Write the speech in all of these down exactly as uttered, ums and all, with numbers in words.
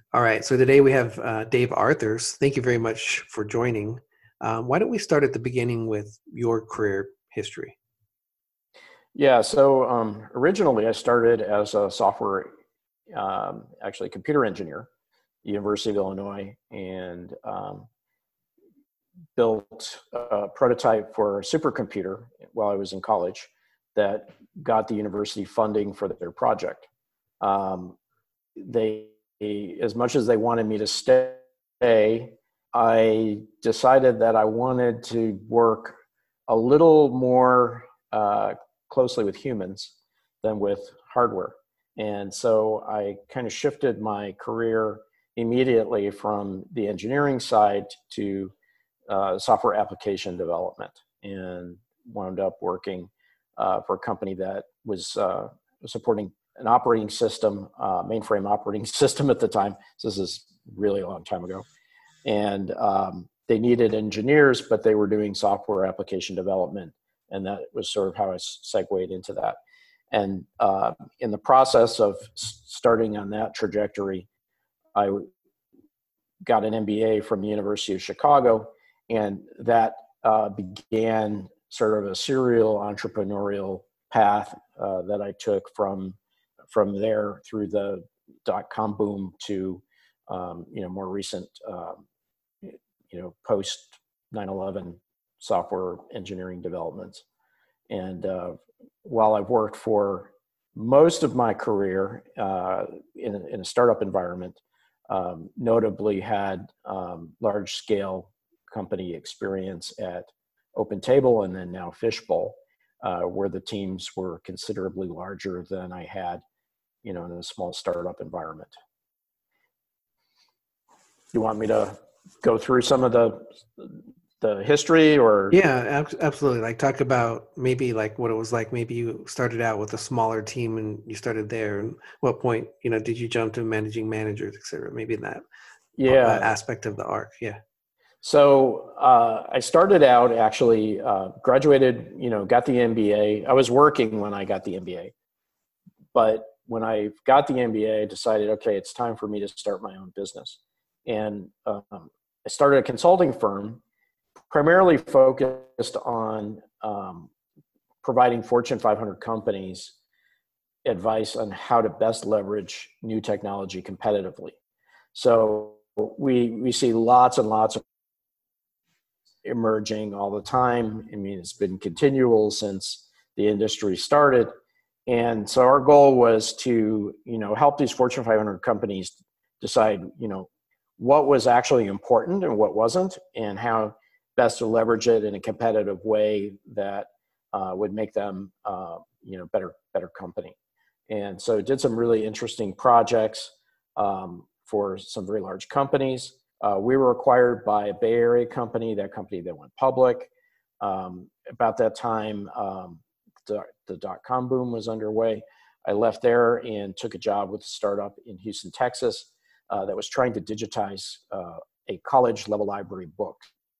All right, so today we have uh, Dave Arthurs. Thank you very much for joining. Um, why don't we start at the beginning with your career history? Yeah, so um, originally I started as a software, um, actually computer engineer, University of Illinois, and um, built a prototype for a supercomputer while I was in college that got the university funding for their project. Um, they, as much as they wanted me to stay, I decided that I wanted to work a little more uh, closely with humans than with hardware. And so I kind of shifted my career immediately from the engineering side to uh, software application development, and wound up working uh, for a company that was uh, supporting an operating system, uh, mainframe operating system at the time. So this is really a long time ago. And um, they needed engineers, but they were doing software application development. And that was sort of how I segued into that. And uh, in the process of starting on that trajectory, I got an M B A from the University of Chicago, and that uh, began sort of a serial entrepreneurial path uh, that I took from from there through the dot-com boom to um, you know more recent um, you know post nine eleven software engineering developments. And uh, while I've worked for most of my career uh, in, a, in a startup environment, um, notably had um, large scale company experience at OpenTable and then now Fishbowl, uh, where the teams were considerably larger than I had, you know, in a small startup environment. You want me to go through some of the the history, or? Yeah, ab- absolutely. Like talk about maybe like what it was like. Maybe you started out with a smaller team and you started there. And what point, you know, did you jump to managing managers, et cetera? Maybe in that uh, Yeah. aspect of the arc. Yeah. So uh, I started out actually uh, graduated, you know, got the M B A. I was working when I got the M B A, but when I got the M B A, I decided, okay, it's time for me to start my own business. And um, I started a consulting firm, primarily focused on um, providing Fortune five hundred companies advice on how to best leverage new technology competitively. So we we see lots and lots of emerging all the time. I mean, it's been continual since the industry started. And so our goal was to, you know, help these Fortune five hundred companies decide, you know, what was actually important and what wasn't, and how best to leverage it in a competitive way that uh, would make them, uh, you know, better, better company. And so did some really interesting projects um, for some very large companies. Uh, we were acquired by a Bay Area company. That company then went public. Um, about that time, um, the, the dot-com boom was underway. I left there and took a job with a startup in Houston, Texas, uh, that was trying to digitize uh, a college-level library book.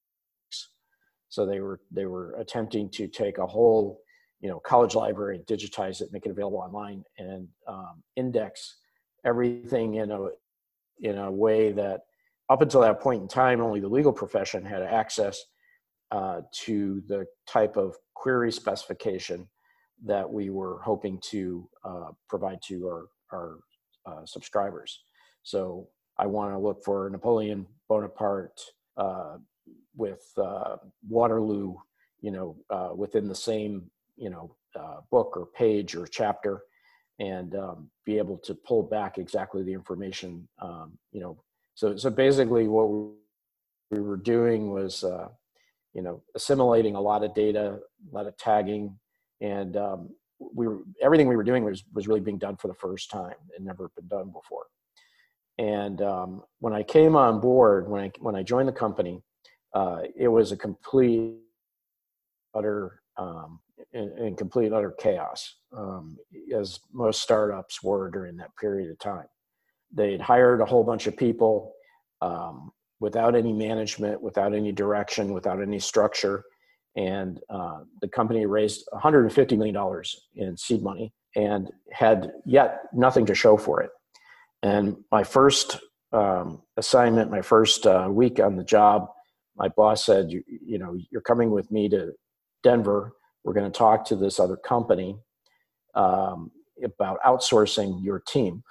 So they were they were attempting to take a whole, you know, college library and digitize it, make it available online, and um, index everything in a in a way that up until that point in time, only the legal profession had access uh, to the type of query specification that we were hoping to uh, provide to our, our uh, subscribers. So I want to look for Napoleon Bonaparte uh, with uh, Waterloo, you know, uh, within the same, you know, uh, book or page or chapter, and um, be able to pull back exactly the information, um, you know. So, so basically what we were doing was, uh, you know, assimilating a lot of data, a lot of tagging, and um, we were, everything we were doing was, was really being done for the first time. It never been done before. And um, when I came on board, when I, when I joined the company, uh, it was a complete, utter, um, in, in complete, utter chaos, um, as most startups were during that period of time. They'd hired a whole bunch of people um, without any management, without any direction, without any structure. And uh, the company raised one hundred fifty million dollars in seed money and had yet nothing to show for it. And my first um, assignment, my first uh, week on the job, my boss said, you, you know, you're coming with me to Denver. We're going to talk to this other company um, about outsourcing your team.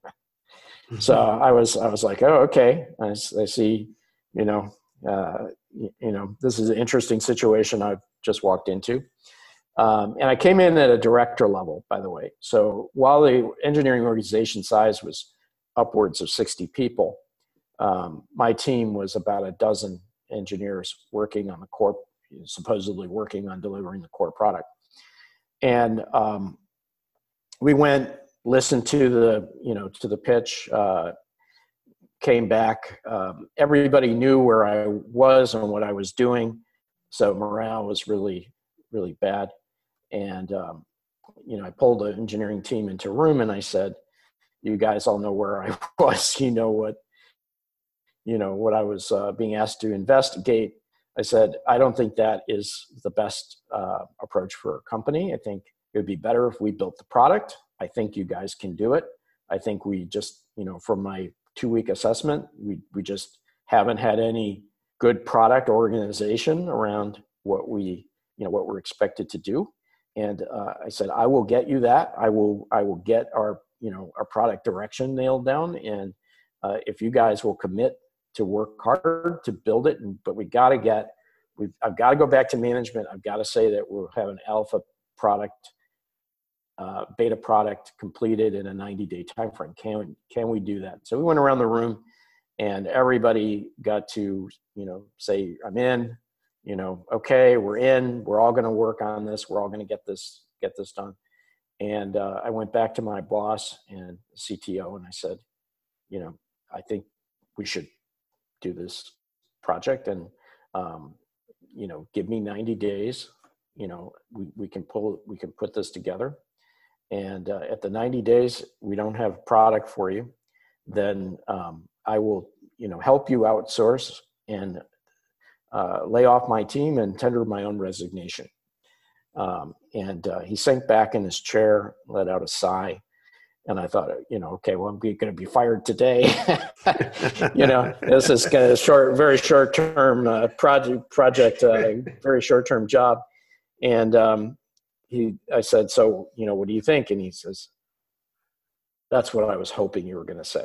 So I was, I was like, oh, okay. I, I see, you know, uh, you, you know, this is an interesting situation I've just walked into. Um, and I came in at a director level, by the way. So while the engineering organization size was upwards of sixty people, um, my team was about a dozen engineers working on the core, supposedly working on delivering the core product. And um, we went, listened to the, you know, to the pitch, uh, came back. Um, everybody knew where I was and what I was doing. So morale was really, really bad. And, um, you know, I pulled the engineering team into a room and I said, you guys all know where I was, you know what, you know, what I was uh, being asked to investigate. I said, I don't think that is the best uh, approach for a company. I think it would be better if we built the product. I think you guys can do it. I think we just, you know, from my two week assessment, we, we just haven't had any good product organization around what we, you know, what we're expected to do. And uh, I said, I will get you that. I will, I will get our, you know, our product direction nailed down. And uh, if you guys will commit to work hard to build it, and, but we got to get, we've, I've got to go back to management. I've got to say that we'll have an alpha product, uh, beta product completed in a ninety day time frame. Can, can we do that? So we went around the room and everybody got to, you know, say, I'm in, you know, okay, we're in, we're all going to work on this. We're all going to get this, get this done. And uh, I went back to my boss and C T O and I said, you know, I think we should do this project and, um, you know, give me ninety days, you know, we, we can pull, we can put this together. And uh, at the ninety days, we don't have product for you, then um, I will, you know, help you outsource and uh, lay off my team and tender my own resignation. Um, and uh, he sank back in his chair, let out a sigh. And I thought, you know, okay, well, I'm going to be fired today. You know, this is kind of a short, very short-term uh, project, project, uh, very short-term job. And um, he, I said, so, you know, what do you think? And he says, that's what I was hoping you were going to say.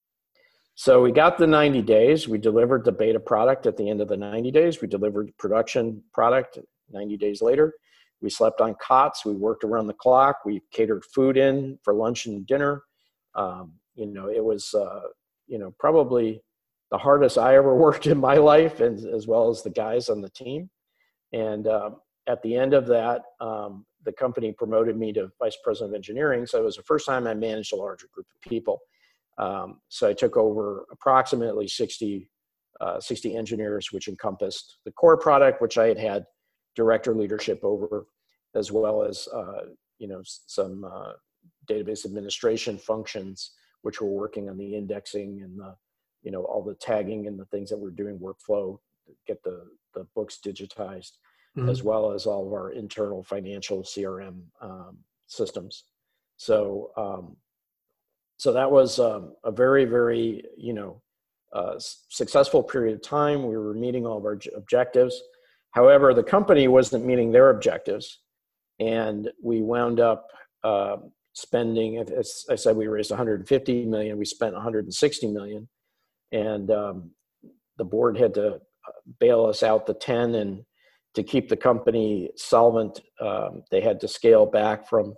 So we got the ninety days. We delivered the beta product at the end of the ninety days. We delivered production product ninety days later. We slept on cots. We worked around the clock. We catered food in for lunch and dinner. Um, you know, it was, uh, you know, probably the hardest I ever worked in my life, and as well as the guys on the team. And um, at the end of that, um, the company promoted me to vice president of engineering. So it was the first time I managed a larger group of people. Um, so I took over approximately sixty, uh, sixty engineers, which encompassed the core product, which I had had director leadership over, as well as, uh, you know, some uh, database administration functions, which were working on the indexing and the, you know, all the tagging and the things that we're doing workflow, get the, the books digitized, mm-hmm. as well as all of our internal financial C R M um, systems. So, um, so that was um, a very, very, you know, uh, successful period of time. We were meeting all of our objectives. However, the company wasn't meeting their objectives, and we wound up uh, spending, as I said, we raised one hundred fifty million, we spent one hundred sixty million, and um, the board had to bail us out the ten, and to keep the company solvent, um, they had to scale back from,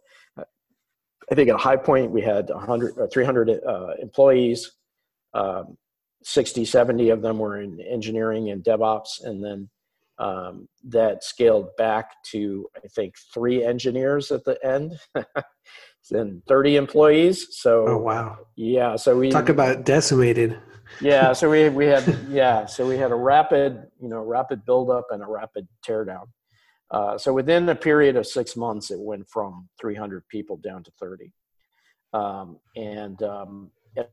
I think at a high point, we had one hundred or three hundred uh, employees, um, sixty, seventy of them were in engineering and DevOps, and then Um, that scaled back to, I think, three engineers at the end and thirty employees. So, oh, wow. Yeah. So we talk about decimated. Yeah. So we, we had, yeah. So we had a rapid, you know, rapid buildup and a rapid teardown. Uh, so within a period of six months, it went from three hundred people down to thirty. Um, and, um, at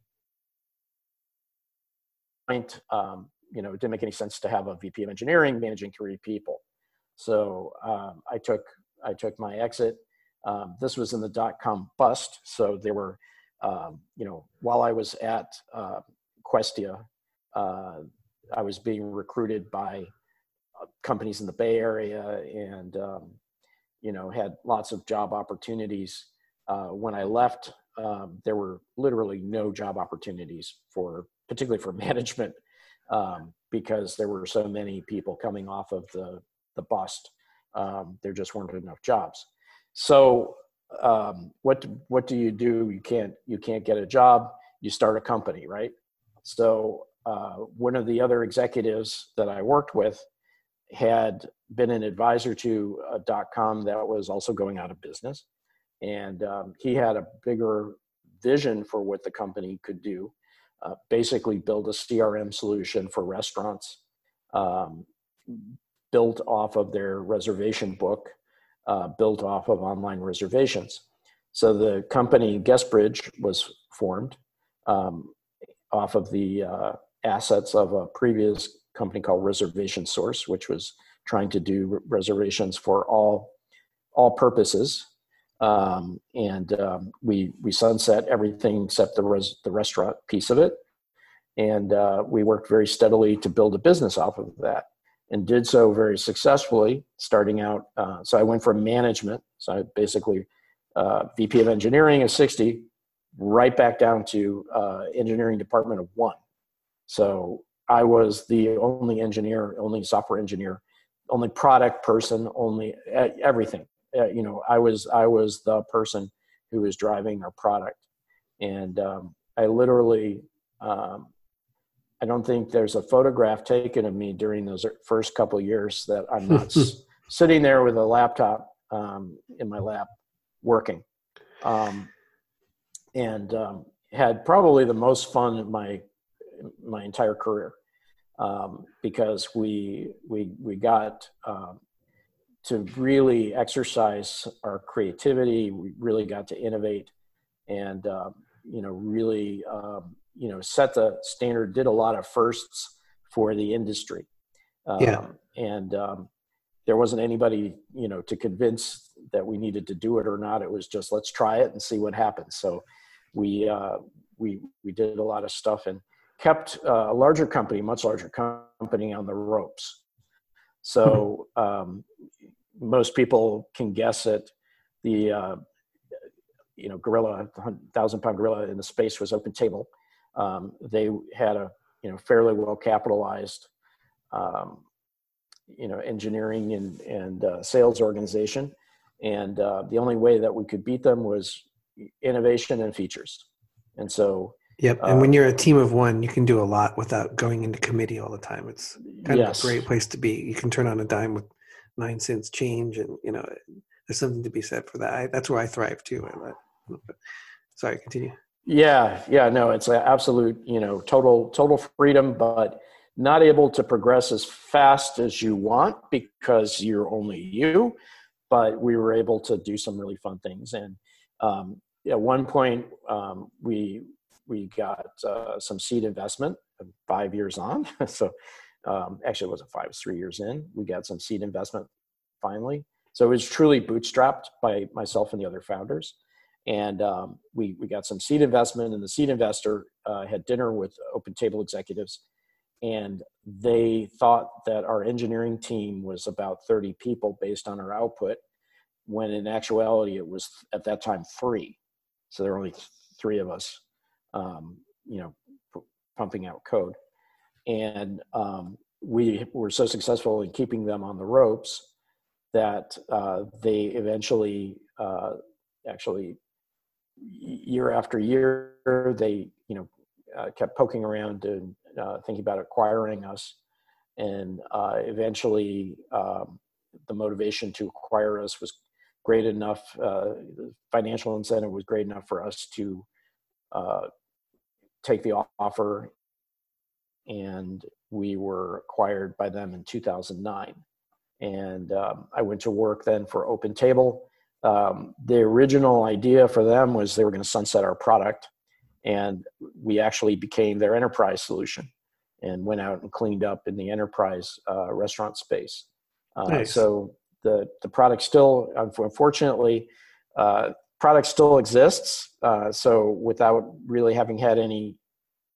point, um, you know, it didn't make any sense to have a V P of engineering managing three people. So um, I took I took my exit. Um, this was in the dot-com bust. So there were, um, you know, while I was at uh, Questia. Uh, I was being recruited by companies in the Bay Area, and um, you know, had lots of job opportunities. Uh, when I left, um, there were literally no job opportunities for, particularly for management, um, because there were so many people coming off of the the bust. Um, there just weren't enough jobs. So um, what what do you do? You can't you can't get a job. You start a company, right? So uh, one of the other executives that I worked with had been an advisor to a dot com that was also going out of business, and um, he had a bigger vision for what the company could do. Uh, basically, build a C R M solution for restaurants, um, built off of their reservation book, uh, built off of online reservations. So the company Guestbridge was formed um, off of the uh, assets of a previous company called Reservation Source, which was trying to do reservations for all all purposes. Um, and um, we we sunset everything except the res, the restaurant piece of it, and uh, we worked very steadily to build a business off of that, and did so very successfully. Starting out, uh, so I went from management, so I basically uh, V P of engineering of sixty, right back down to uh, engineering department of one. So I was the only engineer, only software engineer, only product person, only everything. Uh, you know, I was I was the person who was driving our product, and um, I literally, um, I don't think there's a photograph taken of me during those first couple of years that I'm not s- sitting there with a laptop um, in my lap working, um, and um, had probably the most fun in my my entire career, um, because we we we got. Um, to really exercise our creativity. We really got to innovate and, um, you know, really, um, you know, set the standard, did a lot of firsts for the industry. Um, Yeah. and um, there wasn't anybody, you know, to convince that we needed to do it or not. It was just, let's try it and see what happens. So we, uh, we, we did a lot of stuff and kept uh, a larger company, much larger company on the ropes. So um, most people can guess it. The uh, you know gorilla, thousand pound gorilla in the space was OpenTable. Um, they had a you know fairly well capitalized um, you know engineering and and uh, sales organization, and uh, the only way that we could beat them was innovation and features. And so Yep. And uh, when you're a team of one, you can do a lot without going into committee all the time. It's kind of a yes. great place to be. You can turn on a dime with nine cents change, and you know, there's something to be said for that. I, that's where I thrive too. I let, sorry, continue. Yeah, yeah, no, it's an absolute, you know, total, total freedom, but not able to progress as fast as you want because you're only you. But we were able to do some really fun things, and um, at one point, um, we we got uh, some seed investment five years on. so um, actually, it wasn't five; it was three years in. We got some seed investment finally. So it was truly bootstrapped by myself and the other founders. And um, we we got some seed investment, and the seed investor uh, had dinner with OpenTable executives, and they thought that our engineering team was about thirty people based on our output, when in actuality it was at that time three. So there were only three of us, um, you know, p- pumping out code, and um, we were so successful in keeping them on the ropes that uh, they eventually uh, actually. Year after year, they you know uh, kept poking around and uh, thinking about acquiring us, and uh, eventually um, the motivation to acquire us was great enough. Uh, the financial incentive was great enough for us to uh, take the offer, and we were acquired by them in two thousand nine. And um, I went to work then for OpenTable. Um, the original idea for them was they were going to sunset our product, and we actually became their enterprise solution and went out and cleaned up in the enterprise uh, restaurant space. Uh, Nice. so the the product still, unfortunately, uh, product still exists. Uh, so without really having had any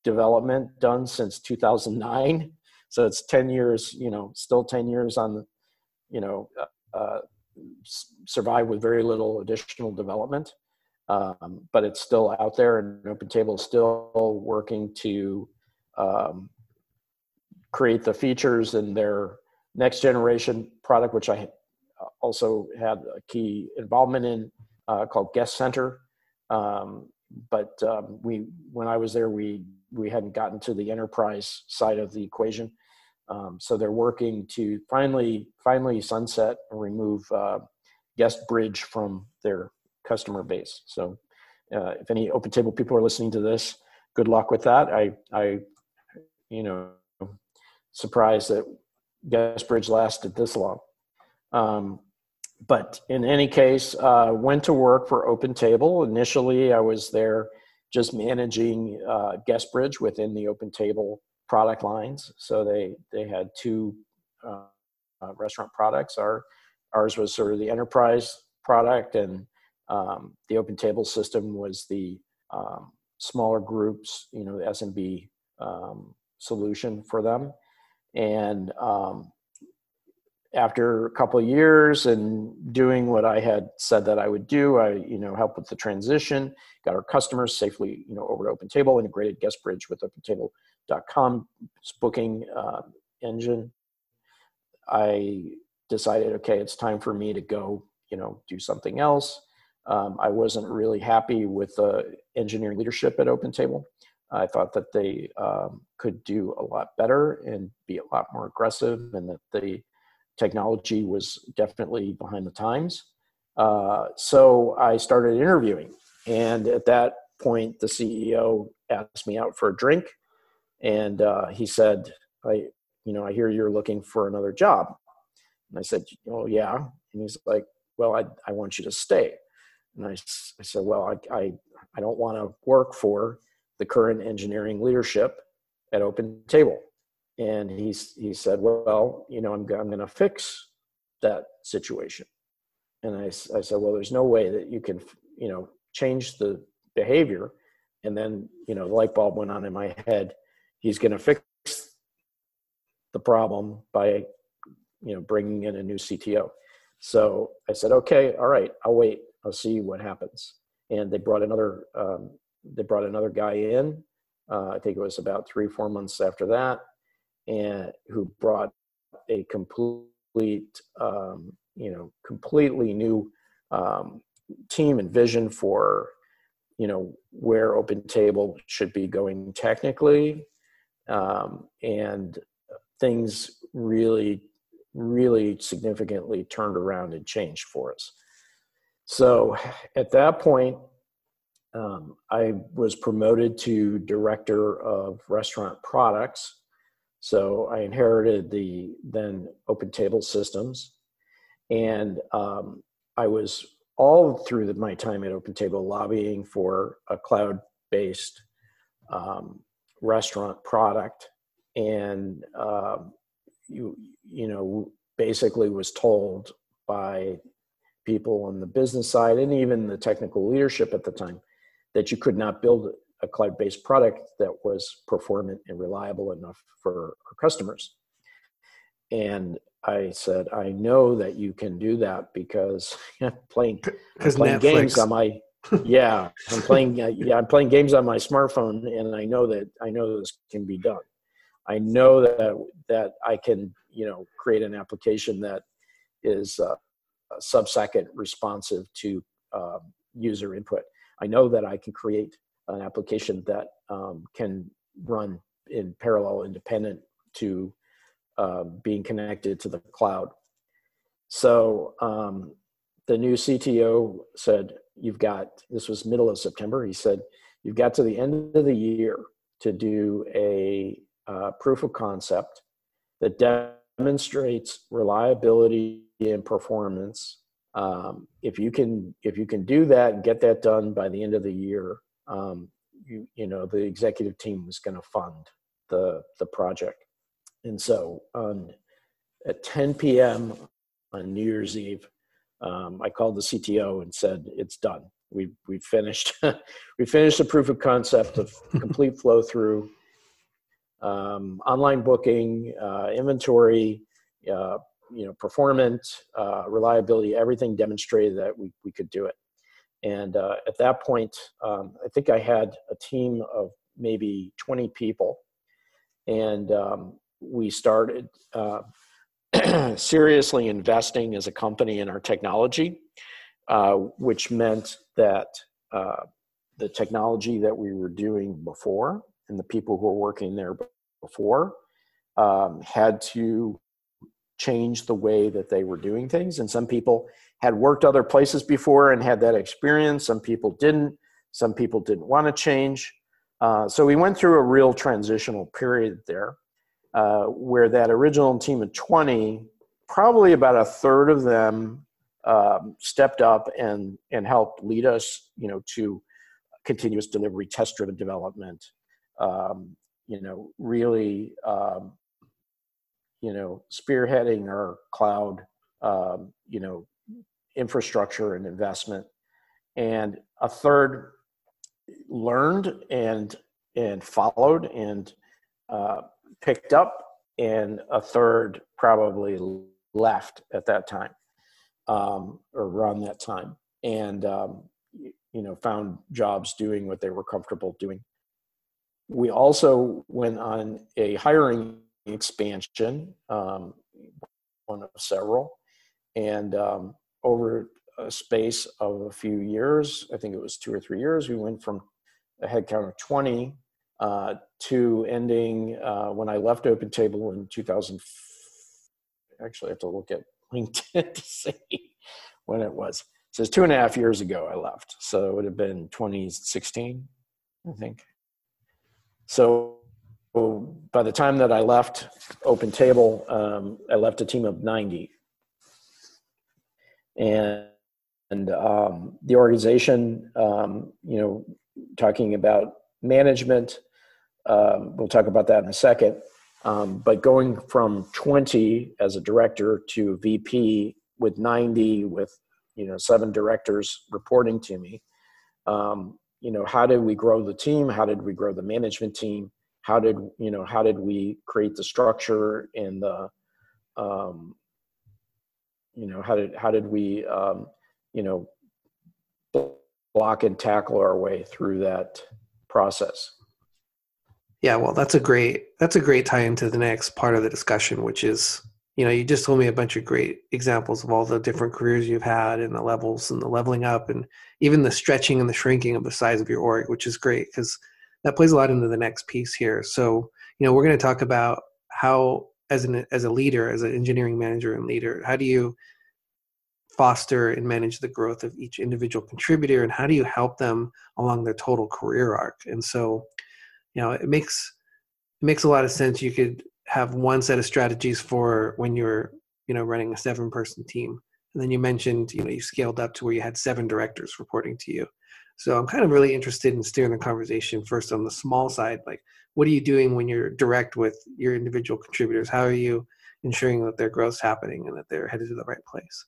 development done since two thousand nine. So it's ten years, you know, still ten years on the, you know, uh, survive with very little additional development. Um, but it's still out there, and OpenTable is still working to um, create the features in their next generation product, which I also had a key involvement in, uh, called Guest Center. Um, but um, we, when I was there, we we hadn't gotten to the enterprise side of the equation. Um, so they're working to finally finally sunset and remove uh, Guest Bridge from their customer base. So uh, if any OpenTable people are listening to this, good luck with that. I, I, you know, surprised that Guest Bridge lasted this long. Um, but in any case, uh, went to work for OpenTable. Initially, I was there just managing uh, Guest Bridge within the OpenTable product lines. So they they had two uh, uh, restaurant products. Our ours was sort of the enterprise product, and um, the OpenTable system was the um, smaller groups, you know, the S M B um, solution for them. And um, after a couple of years and doing what I had said that I would do, I, you know, helped with the transition, got our customers safely, you know, over to OpenTable, integrated Guest Bridge with OpenTable dot com booking uh, engine. I decided, okay, it's time for me to go, you know, do something else. Um, I wasn't really happy with the engineering leadership at OpenTable. I thought that they um, could do a lot better and be a lot more aggressive, and that the technology was definitely behind the times. Uh, so I started interviewing. And at that point, the C E O asked me out for a drink. And uh, he said, I, you know, I hear you're looking for another job. And I said, oh, yeah. And he's like, well, I, I want you to stay. And I, I said, well, I, I, I don't want to work for the current engineering leadership at OpenTable. And he's, he said, well, you know, I'm, I'm going to fix that situation. And I, I said, well, there's no way that you can, you know, change the behavior. And then, you know, the light bulb went on in my head. He's going to fix the problem by, you know, bringing in a new C T O. So I said, okay, all right, I'll wait. I'll see what happens. And they brought another, um, they brought another guy in. Uh, I think it was about three, four months after that, and who brought a complete, um, you know, completely new um, team and vision for, you know, where OpenTable should be going technically. Um, and things really, really significantly turned around and changed for us. So at that point, um, I was promoted to director of restaurant products. So I inherited the then OpenTable systems. And um, I was all through the, my time at OpenTable lobbying for a cloud-based um, restaurant product. And, um, you, you know, basically was told by people on the business side and even the technical leadership at the time that you could not build a cloud-based product that was performant and reliable enough for our customers. And I said, I know that you can do that because I'm playing, I'm playing games on my, yeah, I'm playing, yeah, I'm playing games on my smartphone, and I know that I know this can be done. I know that that I can, you know, create an application that is uh, sub-second responsive to uh, user input. I know that I can create an application that um, can run in parallel, independent to uh, being connected to the cloud. So um, the new C T O said, you've got, this was middle of September, he said, you've got to the end of the year to do a uh, proof of concept that demonstrates reliability and performance. Um, if you can, if you can do that and get that done by the end of the year, um, you, you know, the executive team was going to fund the, the project. And so on at ten p.m. on New Year's Eve, um, I called the C T O and said, it's done. we we finished we finished the proof of concept of complete flow through, um, online booking, uh, inventory, uh, you know, performance, uh, reliability, everything demonstrated that we, we could do it. And uh, at that point, um, I think I had a team of maybe twenty people, and um, we started uh, seriously investing as a company in our technology, uh, which meant that uh, the technology that we were doing before and the people who were working there before um, had to change the way that they were doing things. And some people had worked other places before and had that experience. Some people didn't. Some people didn't want to change. Uh, so we went through a real transitional period there, uh, where that original team of twenty, probably about a third of them um, stepped up and and helped lead us, you know, to continuous delivery, test-driven development, um, you know, really, um, you know, spearheading our cloud, um, you know, infrastructure and investment. And a third learned and and followed and uh, picked up, and a third probably left at that time, um, or around that time, and um, you know, found jobs doing what they were comfortable doing. We also went on a hiring expansion, um, one of several, and um, over a space of a few years, I think it was two or three years, we went from a headcount of twenty uh, to ending uh, when I left OpenTable in two thousand. Actually, I have to look at LinkedIn to see when it was. It says two and a half years ago I left, so it would have been twenty sixteen, I think. So by the time that I left OpenTable, um, I left a team of ninety. And, and um, the organization, um, you know, talking about management, um, we'll talk about that in a second. Um, but going from twenty as a director to V P with ninety, with, you know, seven directors reporting to me, um, you know, how did we grow the team? How did we grow the management team? How did, you know, how did we create the structure and the, um, you know, how did, how did we, um, you know, block and tackle our way through that process? Yeah, well, that's a great, that's a great tie into the next part of the discussion, which is, you know, you just told me a bunch of great examples of all the different careers you've had and the levels and the leveling up and even the stretching and the shrinking of the size of your org, which is great because that plays a lot into the next piece here. So, you know, we're going to talk about how, as an as a leader, as an engineering manager and leader, how do you foster and manage the growth of each individual contributor, and how do you help them along their total career arc? And so, you know, it makes it makes a lot of sense. You could have one set of strategies for when you're, you know, running a seven-person team, and then you mentioned, you know, you scaled up to where you had seven directors reporting to you. So I'm kind of really interested in steering the conversation first on the small side. Like, what are you doing when you're direct with your individual contributors? How are you ensuring that their growth's happening and that they're headed to the right place?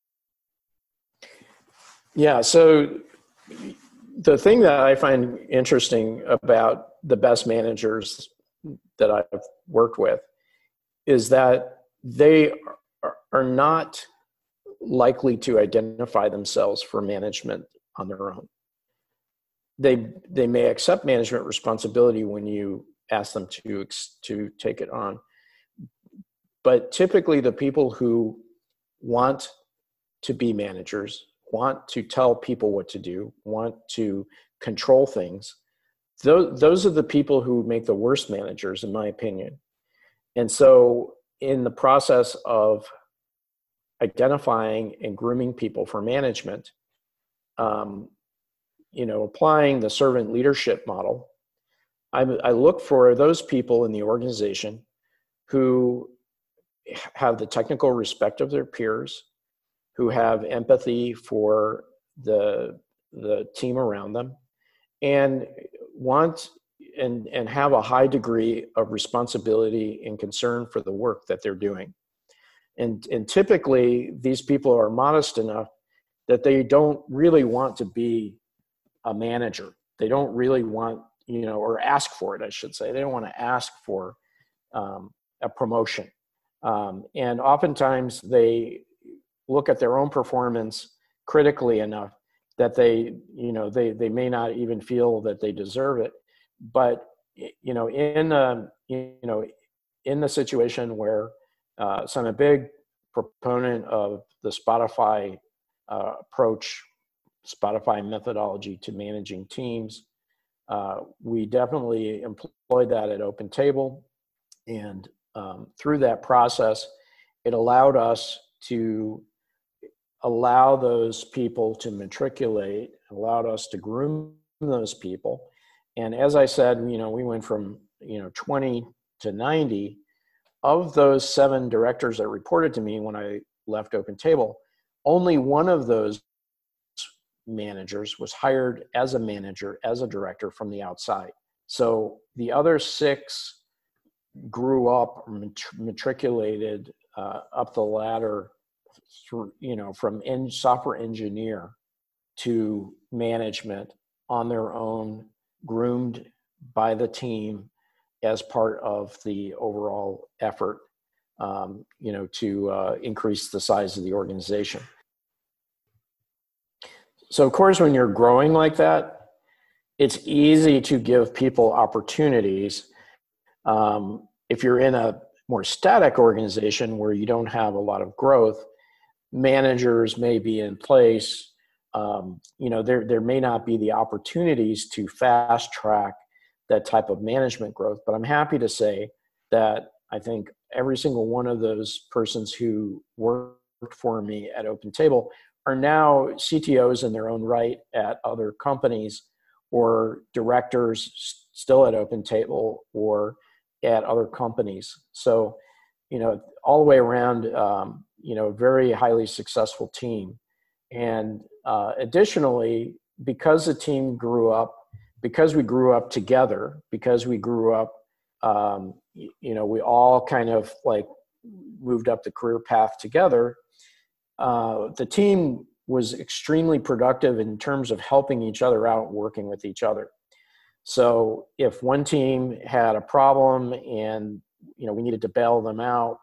Yeah, so the thing that I find interesting about the best managers that I've worked with is that they are, are not likely to identify themselves for management on their own. They they may accept management responsibility when you ask them to to take it on, but typically the people who want to be managers, want to tell people what to do, want to control things, those, those are the people who make the worst managers, in my opinion. And so in the process of identifying and grooming people for management, um, you know, applying the servant leadership model, I, I look for those people in the organization who have the technical respect of their peers, who have empathy for the the team around them, and want and and have a high degree of responsibility and concern for the work that they're doing. And and typically these people are modest enough that they don't really want to be a manager. They don't really want, you know, or ask for it, I should say. They don't want to ask for um, a promotion. Um, and oftentimes they look at their own performance critically enough that they, you know, they, they may not even feel that they deserve it. But, you know, in, a, you know, in the situation where, uh, so I'm a big proponent of the Spotify uh, approach, Spotify methodology to managing teams. Uh, we definitely employed that at OpenTable. And um, through that process, it allowed us to allow those people to matriculate, allowed us to groom those people. And as I said, you know, we went from, you know, twenty to ninety. Of those seven directors that reported to me when I left OpenTable, only one of those managers was hired as a manager, as a director from the outside. So the other six grew up, matriculated uh, up the ladder through, you know, from en- software engineer to management on their own, groomed by the team as part of the overall effort, um, you know, to uh, increase the size of the organization. So of course, when you're growing like that, it's easy to give people opportunities. Um, if you're in a more static organization where you don't have a lot of growth, managers may be in place. Um, you know, there, there may not be the opportunities to fast track that type of management growth. But I'm happy to say that I think every single one of those persons who worked for me at OpenTable are now C T Os in their own right at other companies, or directors still at OpenTable or at other companies. So, you know, all the way around, um, you know, very highly successful team. And uh, additionally, because the team grew up, because we grew up together, because we grew up, um, you, you know, we all kind of like moved up the career path together. Uh, the team was extremely productive in terms of helping each other out, working with each other. So if one team had a problem and, you know, we needed to bail them out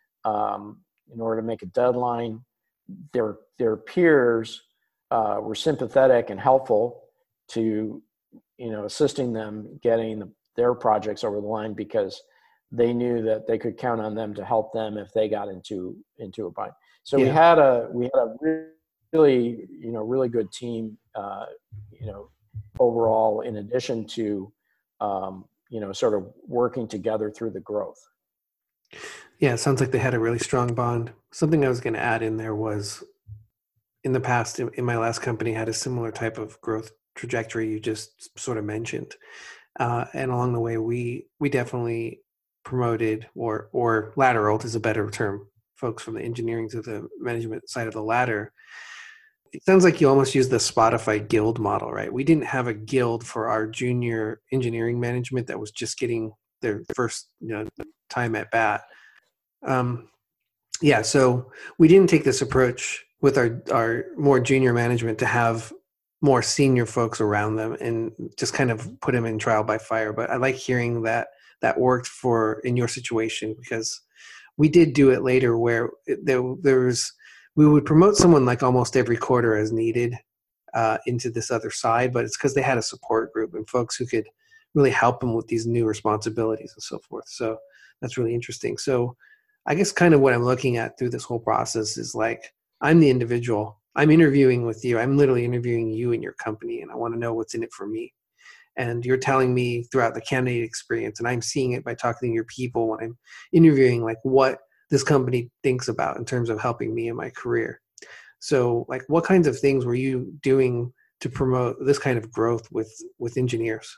um, in order to make a deadline, their their peers uh, were sympathetic and helpful to, you know, assisting them getting the, their projects over the line, because they knew that they could count on them to help them if they got into into a bind. So yeah. we had a we had a really, you know, really good team, uh, you know, overall, in addition to, um, you know, sort of working together through the growth. Yeah, it sounds like they had a really strong bond. Something I was going to add in there was, in the past, in, in my last company, had a similar type of growth trajectory you just sort of mentioned. Uh, and along the way, we we definitely promoted or or lateraled is a better term, folks from the engineering to the management side of the ladder. It sounds like you almost used the Spotify guild model, right? We didn't have a guild for our junior engineering management that was just getting their first, you know, time at bat. Um, yeah, so we didn't take this approach with our, our more junior management to have more senior folks around them and just kind of put them in trial by fire. But I like hearing that that worked for in your situation, because we did do it later where it, there, there was, we would promote someone like almost every quarter as needed uh, into this other side, but it's because they had a support group and folks who could really help them with these new responsibilities and so forth. So that's really interesting. So I guess kind of what I'm looking at through this whole process is like, I'm the individual. I'm interviewing with you. I'm literally interviewing you and your company, and I want to know what's in it for me. And you're telling me throughout the candidate experience, and I'm seeing it by talking to your people when I'm interviewing, like what this company thinks about in terms of helping me in my career. So like, what kinds of things were you doing to promote this kind of growth with, with engineers?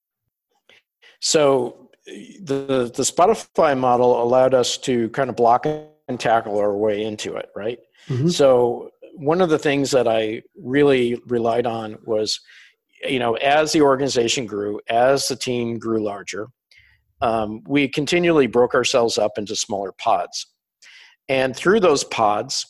So the, the Spotify model allowed us to kind of block and tackle our way into it, right? Mm-hmm. So one of the things that I really relied on was, you know, as the organization grew, as the team grew larger, um, we continually broke ourselves up into smaller pods. And through those pods,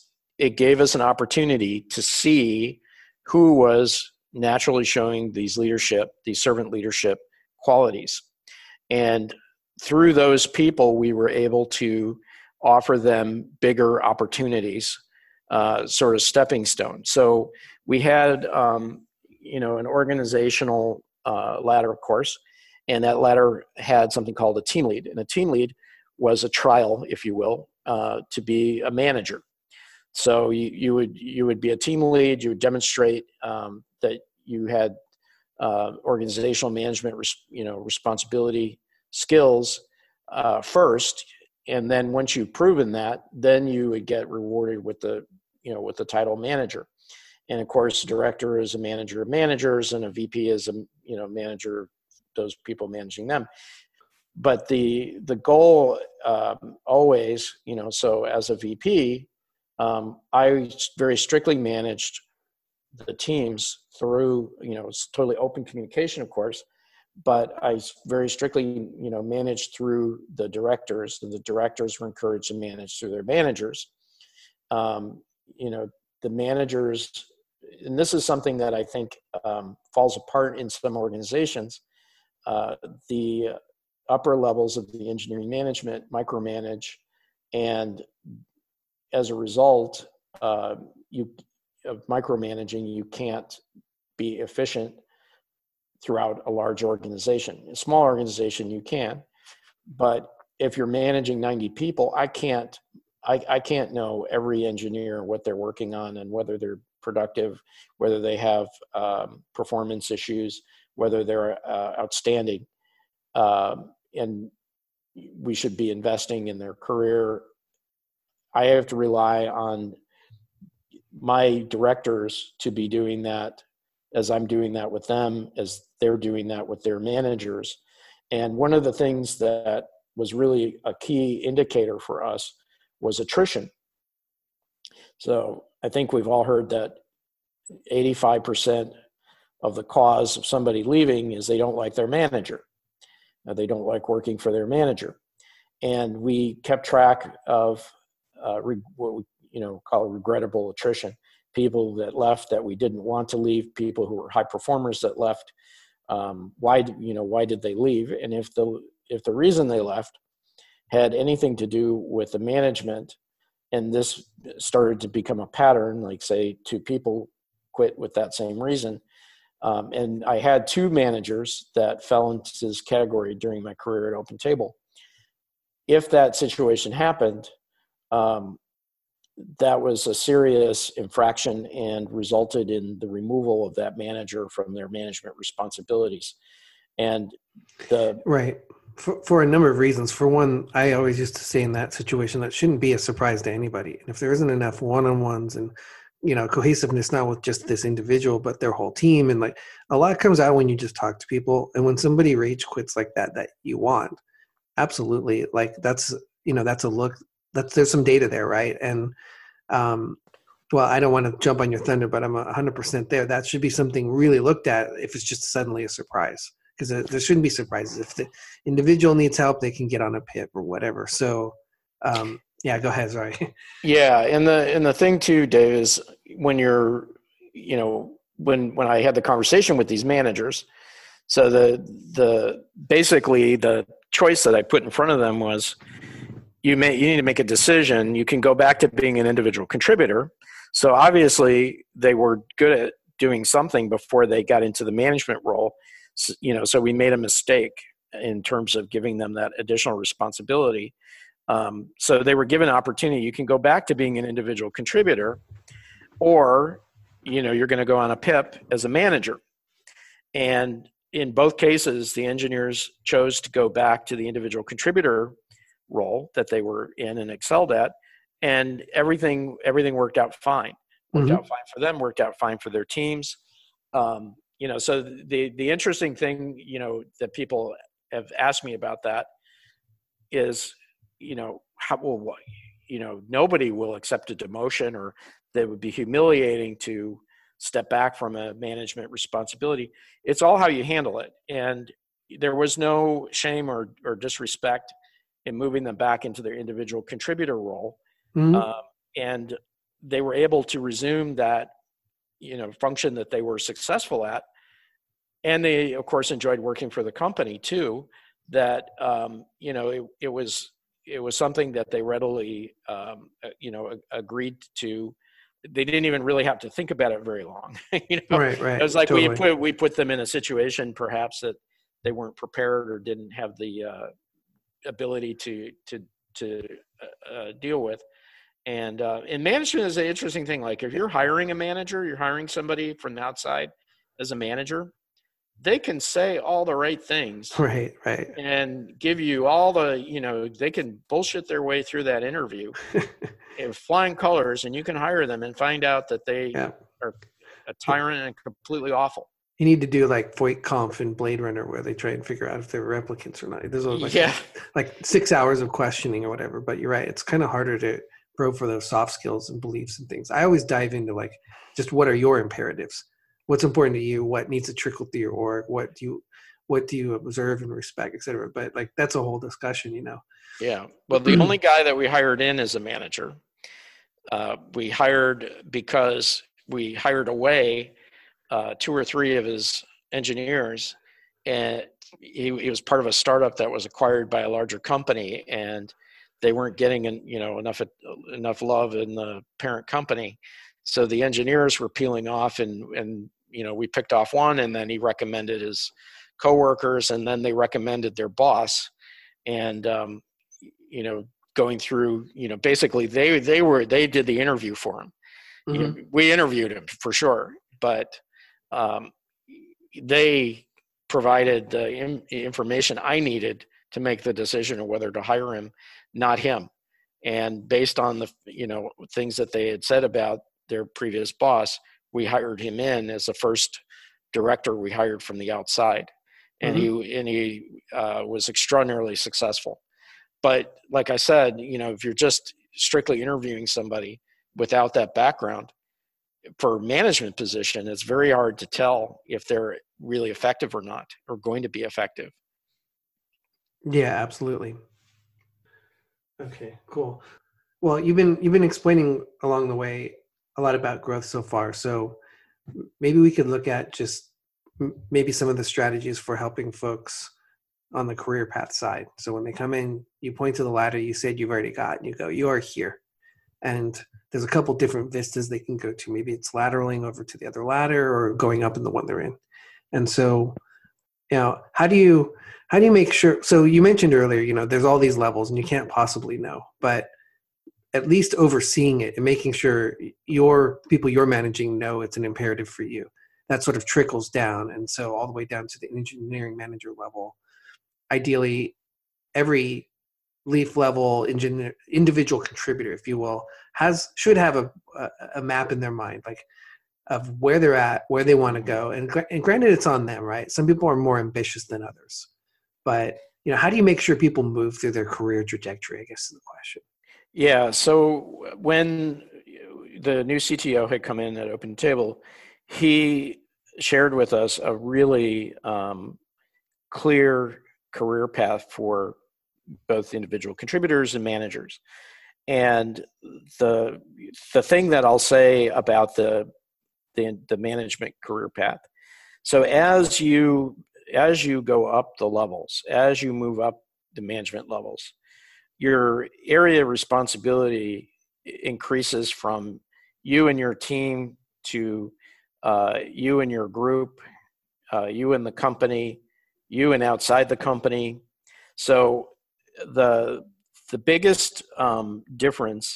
it gave us an opportunity to see who was naturally showing these leadership, these servant leadership qualities. And through those people, we were able to offer them bigger opportunities, uh, sort of stepping stones. So we had, um, you know, an organizational uh, ladder, of course, and that ladder had something called a team lead. And a team lead was a trial, if you will, uh, to be a manager. So you, you would you would be a team lead. You would demonstrate um, that you had uh, organizational management, res- you know, responsibility skills uh, first, and then once you've proven that, then you would get rewarded with the you know with the title manager. And of course, director is a manager of managers, and a V P is a you know manager of those people managing them. But the the goal um, always, you know, so as a V P. Um, I very strictly managed the teams through, you know, it's totally open communication, of course, but I very strictly, you know, managed through the directors, and the directors were encouraged to manage through their managers. Um, you know, the managers, and this is something that I think um, falls apart in some organizations, uh, the upper levels of the engineering management micromanage, and as a result, uh, you of micromanaging, you can't be efficient throughout a large organization. A small organization, you can, but if you're managing ninety people, I can't, I, I can't know every engineer, what they're working on, and whether they're productive, whether they have um, performance issues, whether they're uh, outstanding, um, and we should be investing in their career. I have to rely on my directors to be doing that as I'm doing that with them, as they're doing that with their managers. And one of the things that was really a key indicator for us was attrition. So I think we've all heard that eighty-five percent of the cause of somebody leaving is they don't like their manager. They don't like working for their manager. And we kept track of Uh, re- what we you know call regrettable attrition, people that left that we didn't want to leave, people who were high performers that left. Um, why you know why did they leave? And if the if the reason they left had anything to do with the management, and this started to become a pattern, like say two people quit with that same reason, um, and I had two managers that fell into this category during my career at OpenTable. If that situation happened, Um, that was a serious infraction and resulted in the removal of that manager from their management responsibilities. And the Right. For, for a number of reasons. For one, I always used to say in that situation that shouldn't be a surprise to anybody. And if there isn't enough one-on-ones and, you know, cohesiveness, not with just this individual, but their whole team. And like a lot comes out when you just talk to people. And when somebody rage quits like that, that you want, absolutely. Like that's, you know, that's a look. That's there's some data there, right? And um, well, I don't want to jump on your thunder, but I'm one hundred percent there. That should be something really looked at if it's just suddenly a surprise, because there shouldn't be surprises. If the individual needs help, they can get on a P I P or whatever. So, um, yeah, go ahead. Sorry. yeah, and the and the thing too, Dave, is when you're, you know, when when I had the conversation with these managers, so the the basically the choice that I put in front of them was, you may you need to make a decision. You can go back to being an individual contributor. So obviously they were good at doing something before they got into the management role. So, you know, so we made a mistake in terms of giving them that additional responsibility. Um, so they were given an opportunity. You can go back to being an individual contributor, or, you know, you're going to go on a P I P as a manager. And in both cases, the engineers chose to go back to the individual contributor role that they were in and excelled at, and everything everything worked out fine. Worked Mm-hmm. out fine for them. Worked out fine for their teams. Um, you know, so the the interesting thing, you know, that people have asked me about that is, you know, how well, you know, nobody will accept a demotion, or that would be humiliating to step back from a management responsibility. It's all how you handle it, and there was no shame or or disrespect in moving them back into their individual contributor role. Mm-hmm. Um, and they were able to resume that, you know, function that they were successful at. And they, of course, enjoyed working for the company too, that, um, you know, it, it was, it was something that they readily, um, you know, agreed to. They didn't even really have to think about it very long. you know, Right, right. It was like totally. we put, we put them in a situation perhaps that they weren't prepared or didn't have the uh, ability to, to, to uh, deal with. And, uh, and management is an interesting thing. Like if you're hiring a manager, you're hiring somebody from the outside as a manager, they can say all the right things Right, right. and give you all the, you know, they can bullshit their way through that interview in flying colors, and you can hire them and find out that they Yeah. are a tyrant and completely awful. You need to do like Voight-Kampff and Blade Runner, where they try and figure out if they're replicants or not. There's like, Yeah. like six hours of questioning or whatever. But you're right; it's kind of harder to probe for those soft skills and beliefs and things. I always dive into like, just what are your imperatives? What's important to you? What needs to trickle through your org? What do you, what do you observe and respect, et cetera? But like that's a whole discussion, you know. Yeah. Well, the only guy that we hired in as a manager, uh, we hired because we hired away uh, two or three of his engineers, and he, he was part of a startup that was acquired by a larger company, and they weren't getting, you know, enough enough love in the parent company. So the engineers were peeling off, and, and, you know, we picked off one, and then he recommended his coworkers, and then they recommended their boss. And, um, you know, going through, you know, basically they, they were, they did the interview for him. Mm-hmm. You know, we interviewed him for sure, but um, they provided the in, information I needed to make the decision of whether to hire him, not him. And based on the, you know, things that they had said about their previous boss, we hired him in as the first director we hired from the outside. And mm-hmm. he, and he uh, was extraordinarily successful. But like I said, you know, if you're just strictly interviewing somebody without that background for a management position, it's very hard to tell if they're really effective or not, or going to be effective. Yeah, absolutely. Okay, cool. Well, you've been you've been explaining along the way a lot about growth so far. So maybe we could look at just maybe some of the strategies for helping folks on the career path side. So when they come in, you point to the ladder you said you've already got, and you go, you are here. And there's a couple different vistas they can go to. Maybe it's lateraling over to the other ladder or going up in the one they're in. And so, you know, how do you how do you make sure? So you mentioned earlier, you know, there's all these levels and you can't possibly know, but at least overseeing it and making sure your people you're managing know it's an imperative for you. That sort of trickles down. And so all the way down to the engineering manager level. Ideally, every leaf level engineer, individual contributor, if you will, has should have a, a, a map in their mind, like of where they're at, where they want to go. And, and granted, it's on them, right? Some people are more ambitious than others. But, you know, how do you make sure people move through their career trajectory, I guess is the question. Yeah. So when the new C T O had come in at Open Table, he shared with us a really um, clear career path for both individual contributors and managers. And the the thing that I'll say about the the, the management career path. So as you as you go up the levels, as you move up the management levels, your area of responsibility increases from you and your team to uh, you and your group, uh, you and the company, you and outside the company. So the the biggest um, difference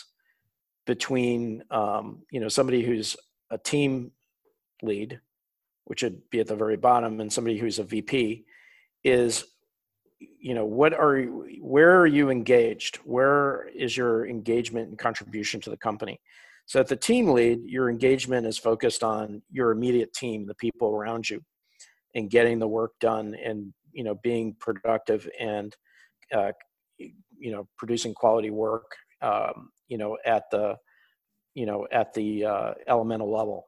between um, you know somebody who's a team lead, which would be at the very bottom, and somebody who's a V P, is you know what are where are you engaged? Where is your engagement and contribution to the company? So at the team lead, your engagement is focused on your immediate team, the people around you, and getting the work done, and you know being productive and uh, you know producing quality work um, you know at the you know at the uh, elemental level.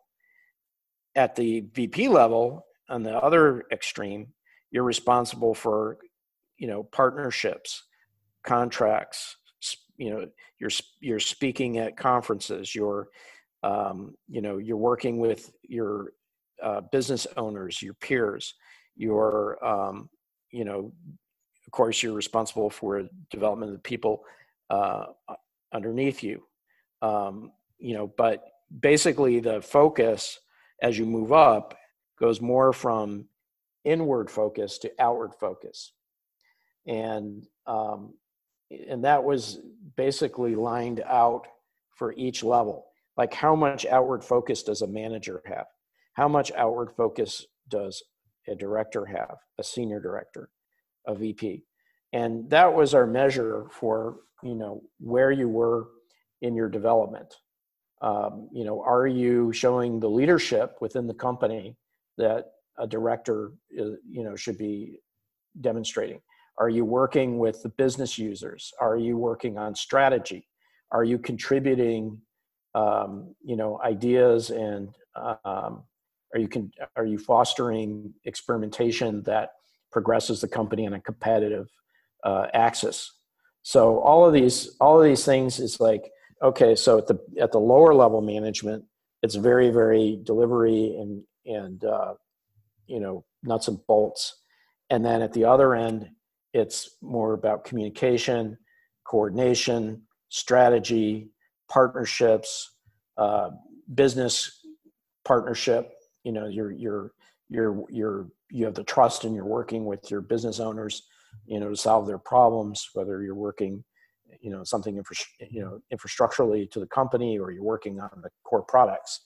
At the V P level, on the other extreme, you're responsible for you know partnerships, contracts, you know, you're, you're speaking at conferences, you're, um, you know, you're working with your uh, business owners, your peers, you're, um, you know, of course, you're responsible for development of the people uh, underneath you. Um, you know, but basically the focus as you move up goes more from inward focus to outward focus. And, um, and that was basically lined out for each level. Like, how much outward focus does a manager have? How much outward focus does a director have, a senior director, a V P? And that was our measure for, you know, where you were in your development. Um, you know, are you showing the leadership within the company that a director, is, you know, should be demonstrating? Are you working with the business users? Are you working on strategy? Are you contributing, um, you know, ideas, and um, are you con- are you fostering experimentation that progresses the company on a competitive uh, axis? So all of these all of these things is like, okay, so at the at the lower level management, it's very very delivery and and uh, you know, nuts and bolts, and then at the other end, it's more about communication, coordination, strategy, partnerships, uh, business partnership. You know, you're you're you're you're you have the trust, and you're working with your business owners, you know, to solve their problems. Whether you're working, you know, something infra, you know, infrastructurally to the company, or you're working on the core products.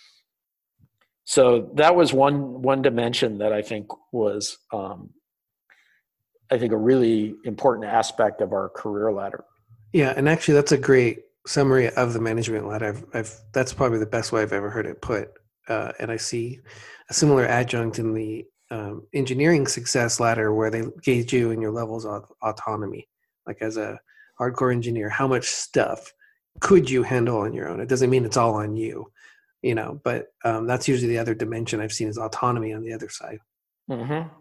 So that was one one dimension that I think was, um, I think, a really important aspect of our career ladder. Yeah, and actually, that's a great summary of the management ladder. I've, I've that's probably the best way I've ever heard it put. Uh, and I see a similar adjunct in the um, engineering success ladder, where they gauge you in your levels of autonomy. Like, as a hardcore engineer, how much stuff could you handle on your own? It doesn't mean it's all on you, you know. But um, that's usually the other dimension I've seen, is autonomy on the other side. Mm-hmm.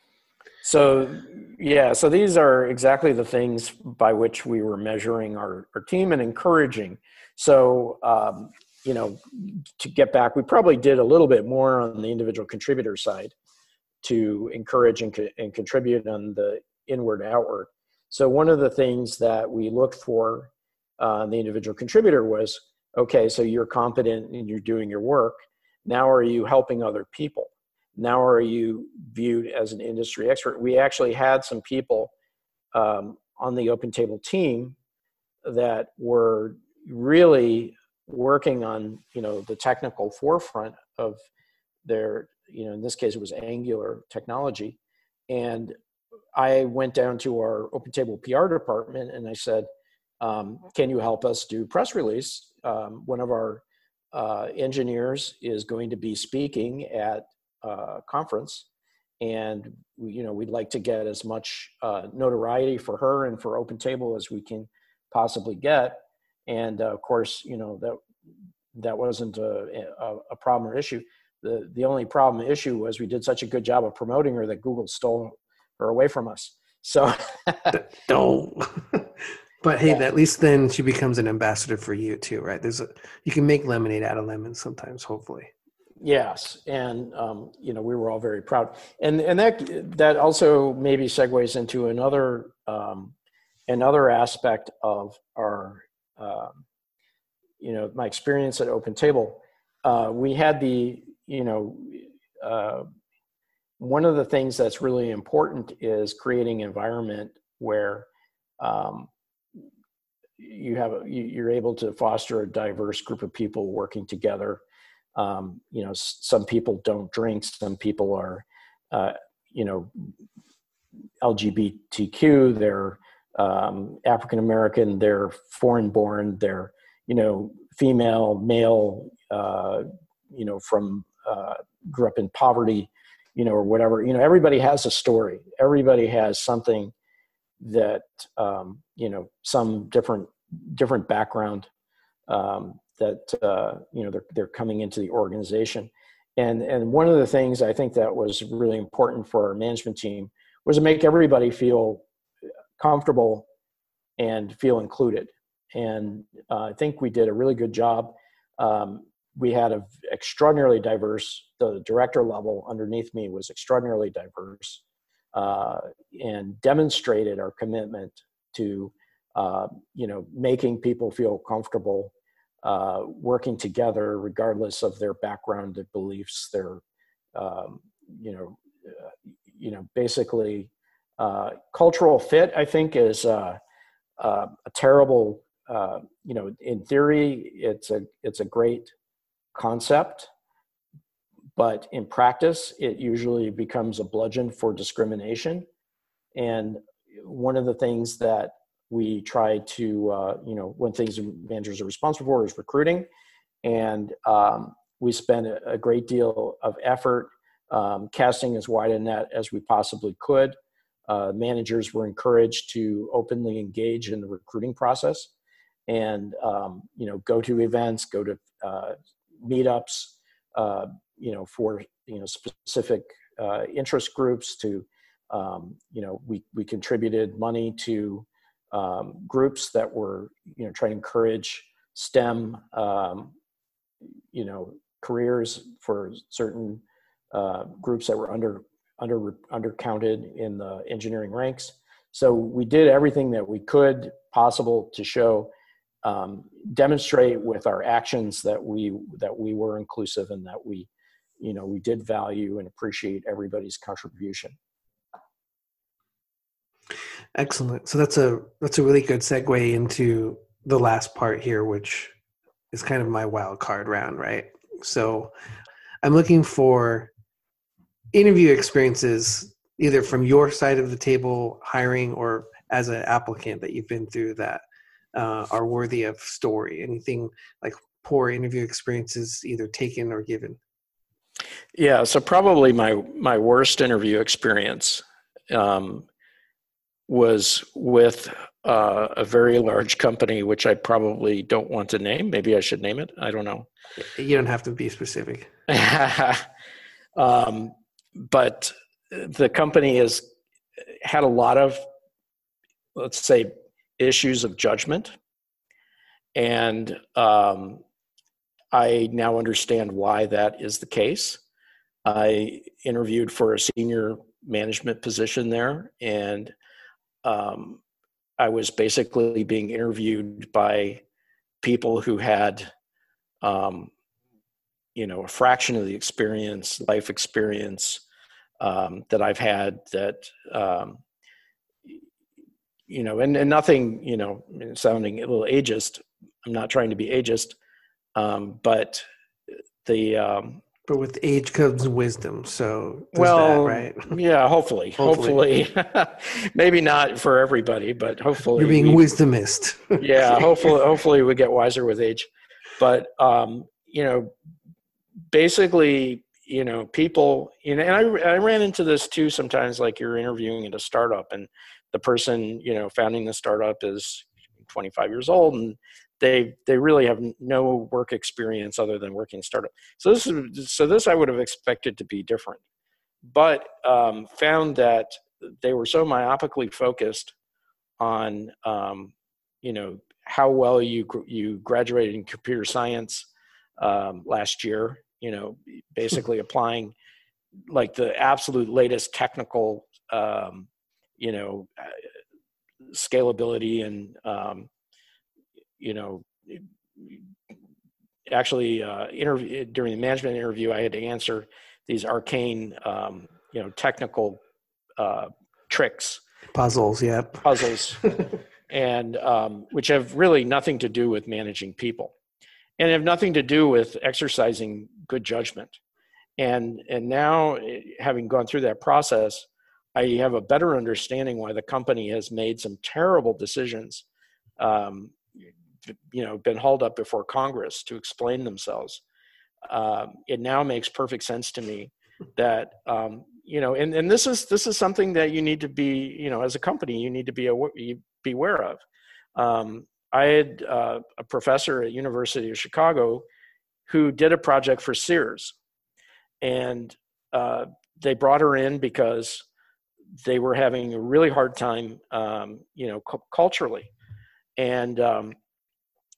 So, yeah, so these are exactly the things by which we were measuring our, our team and encouraging. So, um, you know, to get back, we probably did a little bit more on the individual contributor side to encourage and, co- and contribute on the inward outward. So one of the things that we looked for uh, the individual contributor was, okay, so you're competent and you're doing your work. Now are you helping other people? Now are you viewed as an industry expert? We actually had some people um, on the OpenTable team that were really working on, you know, the technical forefront of their, you know, in this case it was Angular technology. And I went down to our OpenTable P R department and I said, um, can you help us do press release? Um, one of our uh, engineers is going to be speaking at uh, conference, and we, you know, we'd like to get as much uh, notoriety for her and for OpenTable as we can possibly get. And uh, of course, you know, that that wasn't a, a, a problem or issue. The the only problem issue was we did such a good job of promoting her that Google stole her away from us. So no. But hey, yeah. at least then she becomes an ambassador for you too, right? There's a you can make lemonade out of lemons sometimes, hopefully. Yes, and um, you know, we were all very proud, and and that that also maybe segues into another um, another aspect of our uh, you know, my experience at OpenTable. Uh, we had the you know uh, one of the things that's really important is creating an environment where um, you have a, you're able to foster a diverse group of people working together. Um, you know, some people don't drink. Some people are, uh, you know, L G B T Q. They're um, African American. They're foreign born. They're, you know, female, male. Uh, you know, from uh, grew up in poverty. You know, or whatever. You know, everybody has a story. Everybody has something that um, you know, some different different background. Um, that, uh, you know, they're, they're coming into the organization. And, and one of the things I think that was really important for our management team was to make everybody feel comfortable and feel included. and uh, I think we did a really good job. Um, we had a extraordinarily diverse, the director level underneath me was extraordinarily diverse, uh, and demonstrated our commitment to, uh, you know, making people feel comfortable uh, working together, regardless of their background, their beliefs, their, um, you know, uh, you know, basically uh, cultural fit. I think is uh, uh, a terrible, uh, you know, in theory, it's a it's a great concept, but in practice, it usually becomes a bludgeon for discrimination. And one of the things that we try to, uh, you know, one things managers are responsible for is recruiting. And um, we spend a, a great deal of effort um, casting as wide a net as we possibly could. Uh, managers were encouraged to openly engage in the recruiting process and, um, you know, go to events, go to uh, meetups, uh, you know, for, you know, specific uh, interest groups to, um, you know, we, we contributed money to um, groups that were, you know, trying to encourage STEM, um, you know, careers for certain uh, groups that were under, under, undercounted in the engineering ranks. So we did everything that we could possible to show, um, demonstrate with our actions that we, that we were inclusive and that we, you know, we did value and appreciate everybody's contribution. Excellent. So that's a that's a really good segue into the last part here, which is kind of my wild card round, right? So I'm looking for interview experiences either from your side of the table, hiring, or as an applicant that you've been through that uh, are worthy of story. Anything like poor interview experiences, either taken or given. Yeah, so probably my my worst interview experience um, was with uh, a very large company, which I probably don't want to name. Maybe I should name it. I don't know. You don't have to be specific. um, but the company has had a lot of, let's say, issues of judgment. And um, I now understand why that is the case. I interviewed for a senior management position there, and um, I was basically being interviewed by people who had, um, you know, a fraction of the experience, life experience um, that I've had. That um, you know, and, and nothing, you know, sounding a little ageist. I'm not trying to be ageist, um, but the um, But with age comes wisdom. So does well, that, right? yeah, hopefully, hopefully, hopefully. Maybe not for everybody, but hopefully you're being we, wisdomist. yeah, hopefully, hopefully we get wiser with age. But um, you know, basically, you know, people, you know, and I, I ran into this too sometimes. Like you're interviewing at a startup, and the person, you know, founding the startup is twenty-five years old, and they they really have no work experience other than working startup. So this is so this I would have expected to be different, but um, found that they were so myopically focused on um, you know, how well you you graduated in computer science um, last year. You know, basically applying like the absolute latest technical um, you know, scalability and um, you know, actually uh, interview during the management interview, I had to answer these arcane, um, you know, technical uh, tricks, puzzles, yep, puzzles, and um, which have really nothing to do with managing people, and have nothing to do with exercising good judgment. And and now, having gone through that process, I have a better understanding why the company has made some terrible decisions. Um, you know, been hauled up before Congress to explain themselves. Um, it now makes perfect sense to me that, um, you know, and, and this is, this is something that you need to be, you know, as a company, you need to be aware, be aware of. Um, I had uh, a professor at University of Chicago who did a project for Sears, and uh, they brought her in because they were having a really hard time, um, you know, cu- culturally. And, um,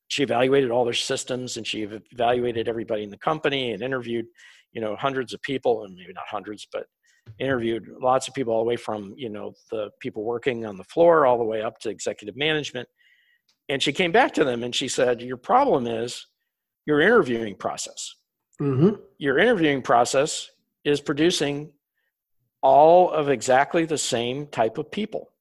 she evaluated all their systems, and she evaluated everybody in the company and interviewed, you know, hundreds of people, and maybe not hundreds, but interviewed lots of people all the way from, you know, the people working on the floor all the way up to executive management. And she came back to them and she said, your problem is your interviewing process. Mm-hmm. Your interviewing process is producing all of exactly the same type of people.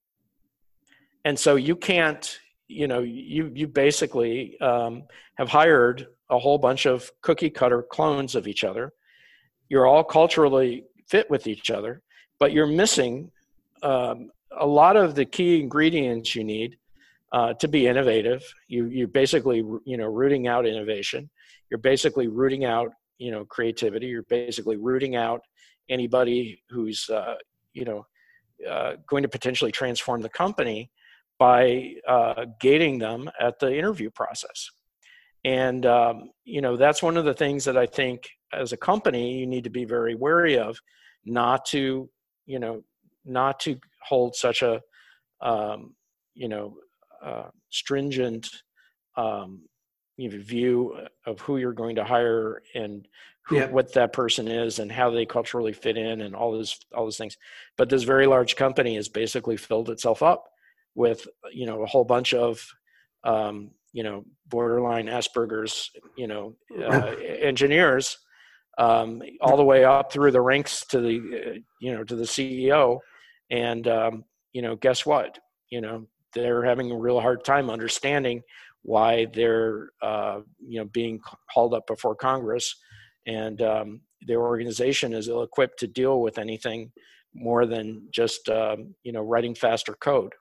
And so you can't, you know, you, you basically um, have hired a whole bunch of cookie cutter clones of each other. You're all culturally fit with each other, but you're missing um, a lot of the key ingredients you need uh, to be innovative. You, you're basically, you know, rooting out innovation. You're basically rooting out, you know, creativity. You're basically rooting out anybody who's, uh, you know, uh, going to potentially transform the company by uh, gating them at the interview process. And, um, you know, that's one of the things that I think as a company, you need to be very wary of, not to, you know, not to hold such a, um, you know, uh, stringent um, you know, view of who you're going to hire and who, Yeah. what that person is and how they culturally fit in and all those, all those things. But this very large company has basically filled itself up with, you know, a whole bunch of, um, you know, borderline Asperger's, you know, uh, engineers, um, all the way up through the ranks to the, uh, you know, to the C E O. And, um, you know, guess what? You know, they're having a real hard time understanding why they're, uh, you know, being hauled up before Congress, and um, their organization is ill-equipped to deal with anything more than just, um, you know, writing faster code.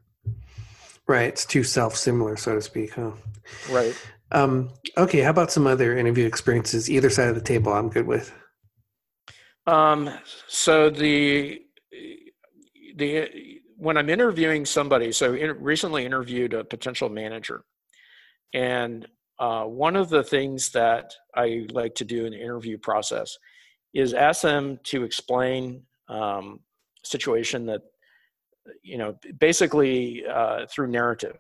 Right. It's too self-similar, so to speak, huh? Right. Um, okay. How about some other interview experiences? Either side of the table, I'm good with. Um, so the, the, when I'm interviewing somebody, so in, recently interviewed a potential manager, and uh, one of the things that I like to do in the interview process is ask them to explain um, a situation that, you know, basically uh, through narrative.